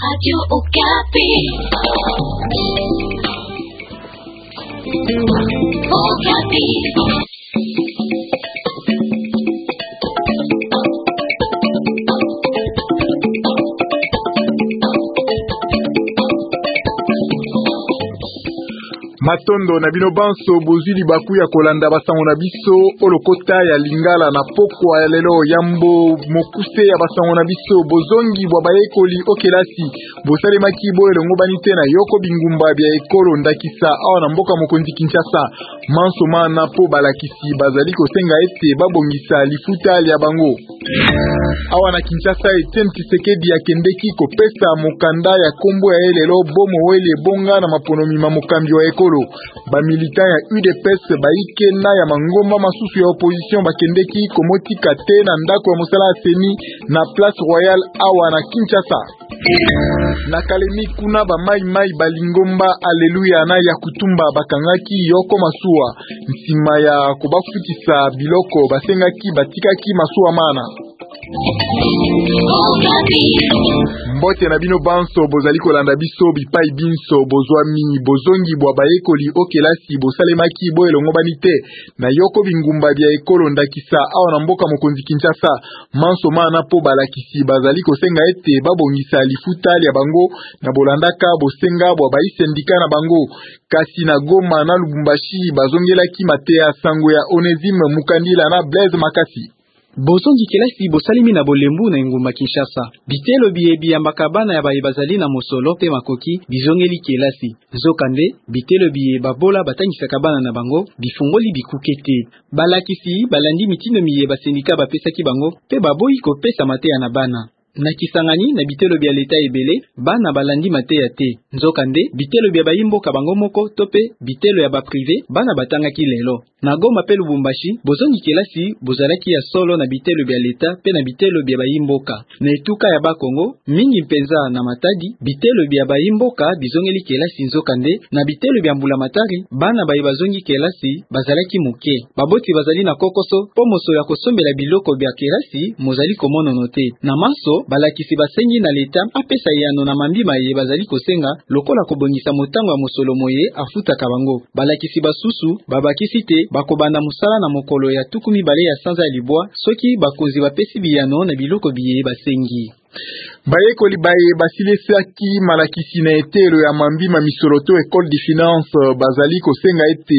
Radio Okapi. Okapi. Matondo na bino banso bozili baku ya kolanda basango na biso olokota ya lingala na pokwa ya lelo yambo mokuse ya basango na biso bozongi bwa bayekoli okelasi bosalemaki bo elongo banite na yoko bingumba bya ekolo ndakisa awa na mboka mokonzi Kinshasa manso mana po balakisi bazali kosenga ete babongisa lifuta ya bango awa na Kinshasa Etienne Tshisekedi akendeki kopesa mokanda ya kombo ya elelo bomo wele bonga na maponomi mamokambi wa ekolo ba militant ya UDPS baike na ya mangoma masusu ya opposition bakendeki komotika te na ndako ya mosala seni na Place Royale awa na Kinshasa na Kalemi kuna ba mai balingomba aleluya na ya kutumba bakangaki yoko masuwa nsima ya kobafutisa biloko basengaki batikaki masuwa mana mbote na bino banso bozali kolanda biso bipai binso bozwami bozongi bwa bayekoli okelasi bosalemaki bo elongo banite na yoko bingumba bya ekolo ndakisa awa na mboka mokonzi Kinshasa manso mana po balakisi bazali kosenga ete babongisa lifuta ya bango na bolandaka bosenga bwa baisendika na bango kasi na Goma na Lubumbashi bazongelaki mateya sango ya Onesime Mukandila na Blaise Makasi bozongi kelasi bosalimi na bolembu na ngumba Kinshasa bitelo biebi ya makabana ya bazali na mosolo pe makoki bizongeli kelasi zokande bitelo biye babola batangisa kabana na bango bifungoli bikukete balakisi balandi mitino miye basendika bapesaki bango pe baboyi kopesa mateya na bana na kisangani na bitelo bya leta ebele bana balandi mateya te nzokande bitelo bya bayimboka bango moko tope bitelo ya ba privé bana batangaki lelo na Goma pe Lubumbashi bozongi kelasi bozalaki ya solo na bitelo bya leta pe na bitelo bya bayimboka na etuka ya Bakongo mingi mpenza na Matadi bitelo bya bayimboka bizongeli kelasi nzokande na bitelo bya Mbula Matari bana bayi bazongi kelasi bazalaki muke baboti bazali na kokoso po moso ya kosombela biloko bya kelasi mozali komono note na maso balakisi basengi na leta apesa yano na mambima ye bazali kosenga lokola kobongisa motango ya mosolo moye afutaka bango balakisi basusu babakisi te bakobanda musala na mokolo ya tukumi bale ya sanza ya libwa soki bakonzi bapesi biyano na biloko biye basengi bayekoli baye basilesaki malakisi na etelo ya mambima misoloto École de Finance bazali kosenga ete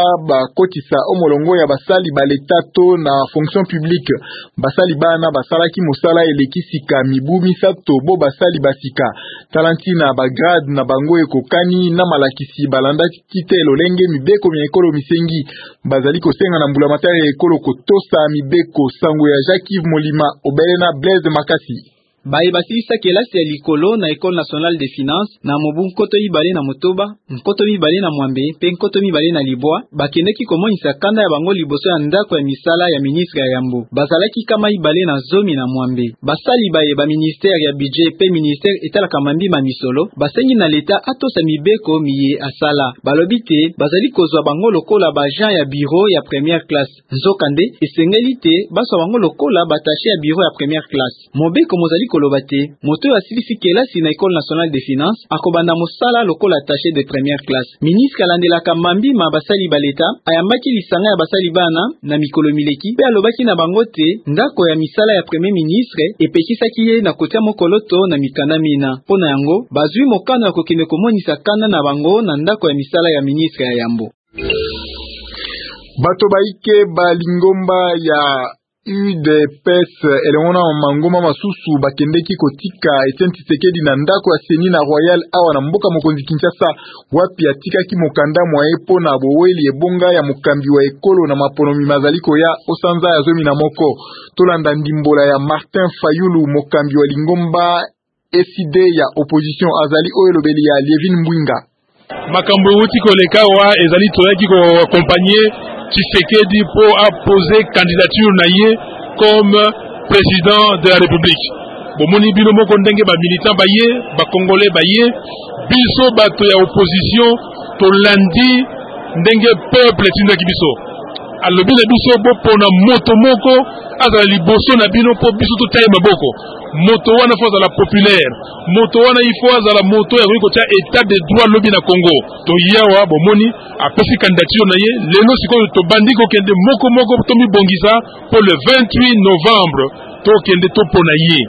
bakotisa omolongo ya basali baletato na fonction publique basali bana basalaki mosala elekisika mibu misato bo basali basika talantina bagrade na bango ekokani na malakisi balandaki te lolenge mibeko ya ekolo misengi bazali kosenga na Mbula Matari ya ekolo kotosa mibeko sango ya Jacques Molima obele na Blaise Makasi baye basilisa kelasi ya likolo na École nationale des finances na mobu nkoto mibale na motoba nkoto mibale na mwambe pe nkoto mibale na libwa bakendeki komonisa kanda ya bango liboso ya ndako ya misala ya ministre ya yambo bazalaki kama mibale na zomi na mwambe basali baye ba ministère ya budget pe ministère etalaka mambima misolo basengi na leta atosa mibeko miye asala balobi te bazali kozwa bango lokola ba agent ya bureau ya première classe nzokande esengeli te baswa bango lokola bataché ya bureau ya première classe mobeko mozali koloba te moto asilisi kelasi na École nationale des finances akobanda mosala lokola attaché de première classe ministre alandelaka mambima basali baleta ayambaki lisanga ya basali bana na mikolo mileki pe alobaki na bango te ndako ya misala ya premier ministre epekisaki ye na kotia mokoloto na mikanda mina pona yango bazwi mokano ya kokende komonisa kanda na bango na ndako ya misala ya ministre ya yambo bato baike balingomba ya UDPS elengona mangoma masusu bakendeki kotika Etienne Tshisekedi na ndako ya seni na Royal awa na mboka mokonzi Kinshasa wapi atikaki mokanda mwaye po na boweli ebonga ya mokambi wa ekolo na maponomi mazaliko ya osanza ya zomi na moko tolanda ndimbola ya Martin Fayulu mokambi wa lingomba SID ya opposition azali oyo lobeli ya Lievin Mbwinga makambo wuti koleka wa ezali toyaki ko accompagner Tshisekedi pour apposer candidature naie comme président de la République. Bomoni bino moko ndenge ba militant baye, ba congolais baye, biso bato ya opposition to landi ndenge peuple tindaki biso. alobi na biso bopona moto moko azala liboso na bino po biso totai maboko moto wana fo azala populaire moto wana ifo azala moto ya kotia état de droit lobi na Congo to yawa bomoni apesi candidature na ye lelo sikoyo tobandi kokende moko tomibongisa pour le 28 novembre tokende topona ye.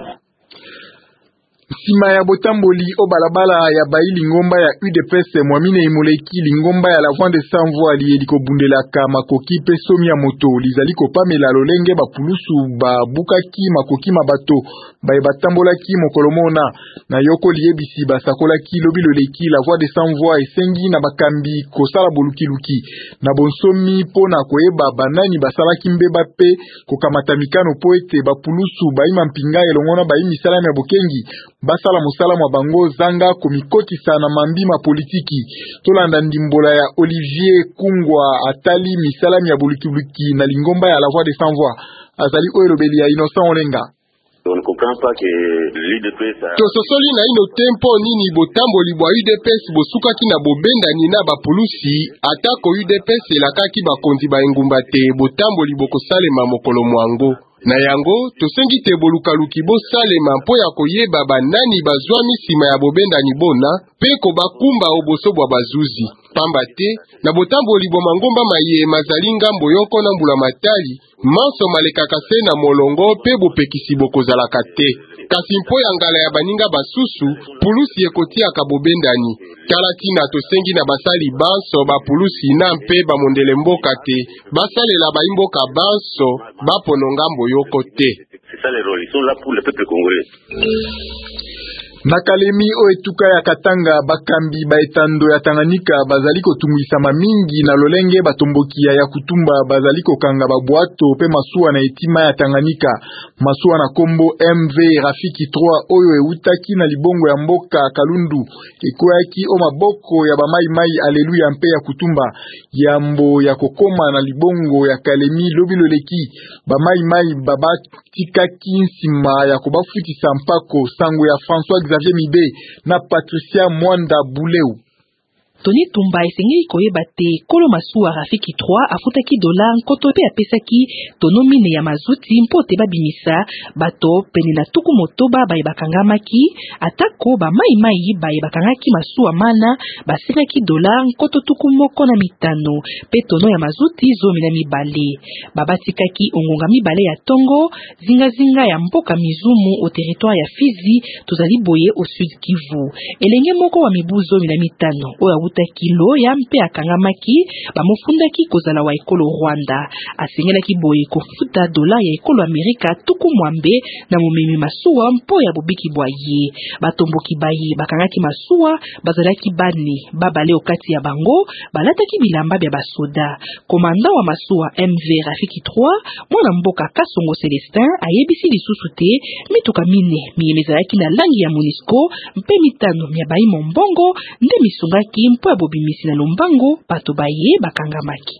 Sima ya botamboli o balabala ya bayi lingomba ya UDPS mwamine imoleki lingomba ya la voie de sans voix liye likobundelaka makoki pe somi ya moto lizali kopamela lolenge bapulusu babukaki makoki mabato baye batambolaki mokolo mona na yoko liyebisi basakolaki lobi loleki la voie de sans voix esengi na bakambi kosala bolukiluki na bonsomi pona koyeba banani basalaki mbeba pe kokamata mikano po ete bapulusu bayima mpinga elongona bayi misalami ya bokengi basala musala mwa bango zanga komikotisa na mambima politiki tolanda ndimbola ya Olivier Kungwa atali misalami ya bulukiluki na lingomba ya la voie de sans voix azali oyo lobeli ya Innocent Olenga. On ne comprend pas que l'UDPS tososoli na ino tempo nini botamboli bwa UDPS bosukaki na bobendani na bapulusi atako UDPS elakaki bakonzi ba engumba te botamboli bokosalema mokolo mwango na yango tosengi te bolukaluki bosalema mpo ya koyeba banani bazwami nsima ya bobendani bona pe kobakumba oboso bwa bazuzi pamba te na botamboli bwa mangomba maye mazali ngambo yoko na mbula matali manso malekaka se na molongo pe bopekisi bokozalaka te kasi mpo ya ngala ya baninga basusu pulusi ekotiaka bobendani tala tina tosengi na basali banso bapulusi na mpe bamondele mboka te basalela baimboka banso bapono ngambo yoko te. C'est ça les rôles, ils sont là pour le peuple congolais. Nakalemi o etuka ya Katanga bakambi baetando ya Tanganyika bazali kotumwisa mingi na lolenge batombokia ya kutumba bazali kokanga babwato pe masuwa na etima ya Tanganyika masuwa na kombo MV Rafiki 3 oyo eutaki na libongo ya mboka Kalundu ekoyaki o maboko ya bamai mai aleluya mpe ya kutumba yambo ya kokoma na libongo ya Kalemi lobiloleki bamai mai baba tikaki nsima ya kobafutisa mpako sango ya François Xavier Mibe na Patricia Mwanda Buleu. Tony Tumba esengeli koyeba te kolo masuwa Rafiki 3 afutaki $, nkoto pe apesaki tono mine ya mazuti mpo te babimisa bato pene na tuku motoba baye bakangamaki atako ba mai baye bakangaki masuwa mana basengaki $, nkoto tuku moko na mitano pe tono ya mazuti zomi na mibale babatikaki ongonga mibale ya tongo zinga ya mboka Mizumu au territoire ya Fizi tozali boye au Sud Kivu elenge moko wa mibu zomi na mitano oya kilo ya mpe akangamaki bamofundaki kozala wa ekolo Rwanda asengelaki boye kofuta $, ya ekolo Amerika tuku mwambe na momemi masuwa mpo ya bobiki bwaye batomboki baye bakangaki masuwa bazalaki bane babale okati ya bango balataki bilamba bya basoda komanda wa masuwa MV Rafiki 3 mwana mboka Kasongo Celestin ayebisi lisusu te mituka mine miyemezalaki na langi ya Monisco mpe mitano mya bayi mombongo nde misungaki mpo bobimisi na lombango bato baye bakangamaki.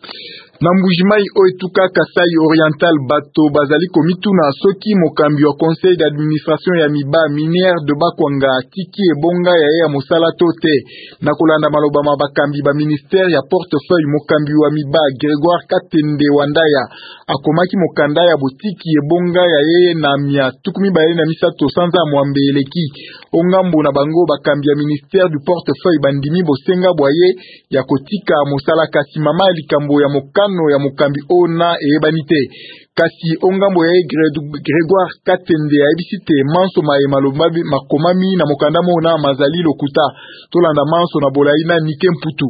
Na mbujimai o etuka Kasai Oriental bato bazali komituna soki mokambi wa conseil d'administration ya miba minière de Bakwanga tiki ebonga ya mosala tote na kolanda maloba mabakambi ba ministère ya portefeuille mokambi wa miba Grégoire Katende Wandaya akomaki mokanda ya botiki ebonga ya na mia tukumi baye na misato sanza mwambe eleki ongambo na bango bakambi ya ministère du portefeuille bandimi bosenga boye ya kotika mosala kasi mama likambo ya mokano ya mukambi ona ebanite kasi ongambo ya Grégoire Katende ayebisite manso maye malombabi makomami na mokanda mona mazali lokuta tolanda manso na bolaina nike mputu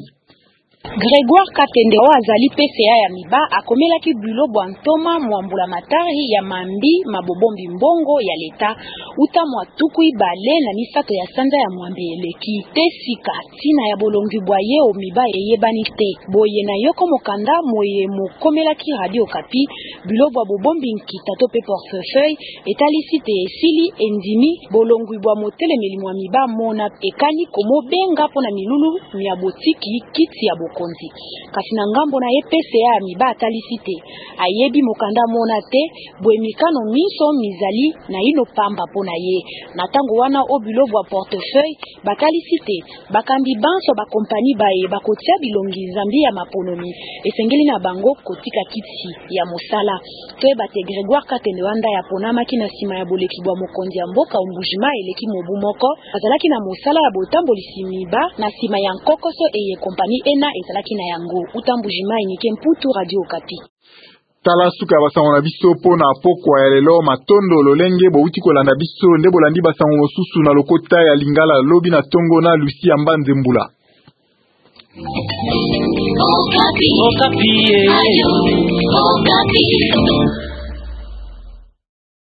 Grégoire Katende o azali PCA ya miba akomelaki bulo bwantoma mwambula matari ya mambi mabobombi mbongo ya leta uta mwatuku ibale na misato ya sanza ya mwambe eleki tesika tina ya bolongi bwaye o miba eyebani te boye na yoko mokanda moye mokomelaki radio kapi bulo bwa bobombi nkita to pe portefeuille etalisite esili endimi bolongi bwa motele milimwa miba mona ekani komo benga pona milulu mya botiki kiti ya mokonzi kasi na ngambo na ye PCA ya miba atalisite ayebi mokanda mona te bwemikano miso mizali na ino pamba pona ye na tango wana obulo bwa portefeuille batalisite bakambi banso ba kompani baye bakotia bilongi zambi ya maponomi esengeli na bango kotika kiti ya mosala toyebate Grégoire Katende wanda ya ponamaki na sima ya boleki bwa mokonzi ya mboka Umbujima eleki mobu moko azalaki na mosala ya botambolisi miba na sima ya nkokoso eye kompani ena ezalaki na yango Utambujima inike Mputu Radio Okapi. Tala suka basango na biso pona pokwa ya lelo matondo lolenge bouti kolanda biso nde bolandi basango mosusu na lokota ya Lingala lobi na tongo na Lucia Mbanze Mbula. Okapi. Okapi.